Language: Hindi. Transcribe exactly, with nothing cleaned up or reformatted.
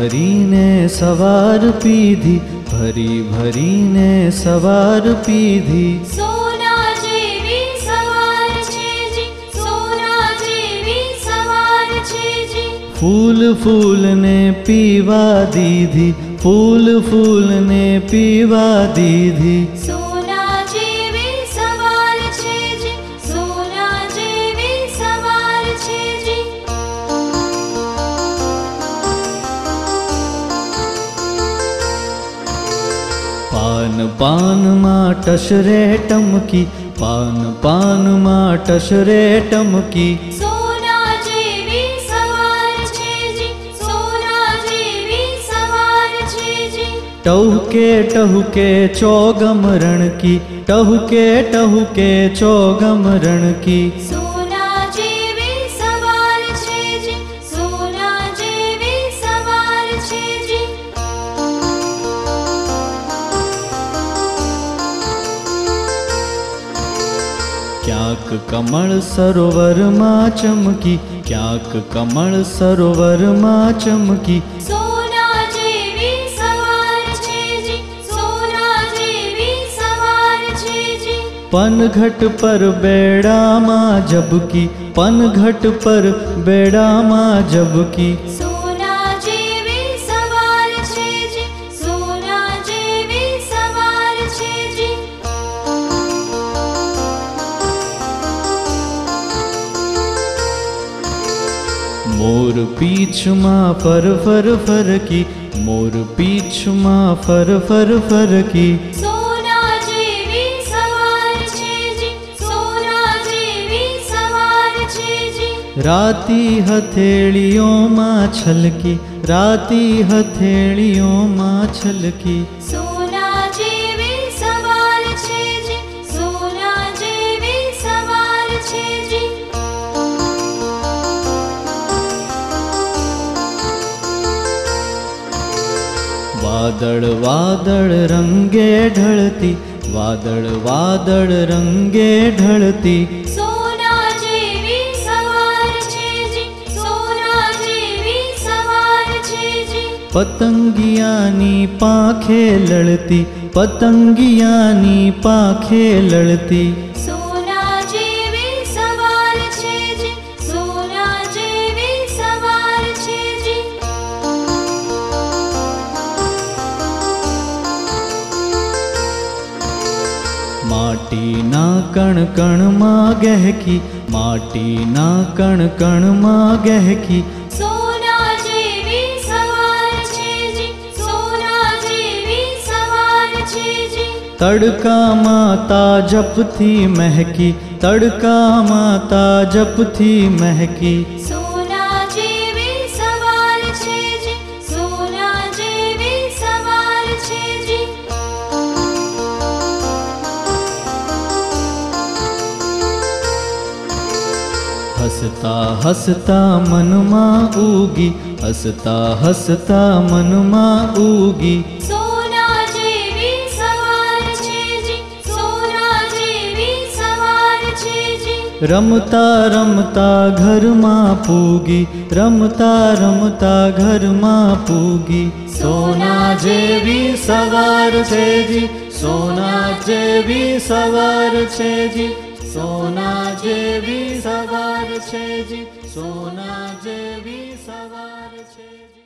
भरी ने सवार पीधी, भरी भरी ने सवार पीधी। सोना जेवी सवार छे जी, सोना जेवी सवार छे जी। फूल फूल ने पीवा दीधी, फूल फूल ने पीवा दीधी। सोना जेवी सवार छे जी, सोना जेवी सवार छे जी। पान पान मां टसरे टमकी, पान पान मां टसरे टमकी। सोना जेवी सवार छे जी, सोना जेवी सवार छे जी। टहुके टहुके चौगम रण की, टहुके टहुके चौगम रण की। सोना जेवी सवार छे जी, सोना जेवी सवार छे जी। क्याक कमल सरोवर मां चमकी, क्याक कमल सरोवर मां चमकी। सोना जेवी सवार छे जी, सोना जेवी सवार छे जी। पनघट पर बेड़ा मां जबकी, पनघट पर बेड़ा मां जबकी। सोना जेवी सवार छे जी, सोना जेवी सवार छे जी। मोर पीछ मां फर फर फर की, मोर पीछ मां फर फर फर की। सोना जेवी सवार छे जी, सोना जेवी सवार छे जी। राती हथेलियों मां छलकी, राती हथेलियों मां छलकी। सोना जेवी सवार छे जी, सोना जेवी सवार छे जी। वादळ वादळ रंगे ढळती, वादळ वादळ रंगे ढळती। सोना जेवी सवार छे जी, सोना जेवी सवार छे जी। पतंगियानी पाखे लड़ती, पतंगियानी पाखे लड़ती। सोना जेवी सवार छे जी, सोना जेवी सवार छे जी। माटीना कण कण मां गहकी, माटीना कण कण मां गहकी। सोना जेवी सवार छे जी, सोना जेवी सवार छे जी। तड़का माता जपथी महकी, तड़का माता जपथी महकी। सोना जेवी सवार छे जी, सोना जेवी सवार छे जी। हसता हसता मन मां उगी, हसता हसता मन मां उगी। सोना जेवी सवार छे जी, सोना जेवी सवार छे जी। रमता रमता घर मां पूगी, रमता रमता घर मां पूगी। सोना जेवी सवार छे जी, सोना जेवी सवार छे जी। सोना जेवी सवार छे जी, सोना जेवी सवार छे जी।